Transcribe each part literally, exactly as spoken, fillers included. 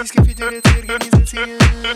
Российской Федерации организация.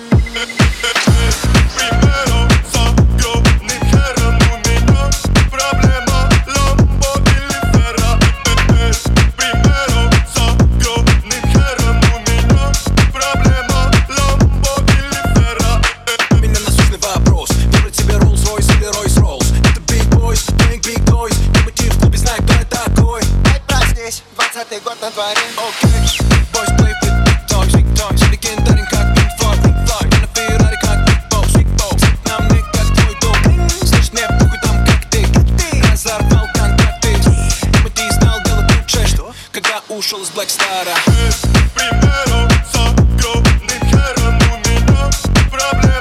Примером с огромным хером у меня проблема ламбо или ферра. Примером с огромным хером у меня проблема ламбо или ферра. У меня насущный вопрос: выбрать себе Rolls-Royce или Royce-Rolls? Это Big Boys, doing big toys. Мы тип в клубе, знаю, кто я такой. Ай, проснись, двадцатый год на дворе. Окей, boys play with big toys, big toys. Легендарен как Pink Floyd, Pink Floyd. Я на Феррари как Big Boss, Big Boss. На мне как твой дом, слышь, мне похуй там как ты. Разорвал контракты. Мы ты знал, дело лучше, когда ушел из Блэкстара. Примером с огромным хером у меня проблема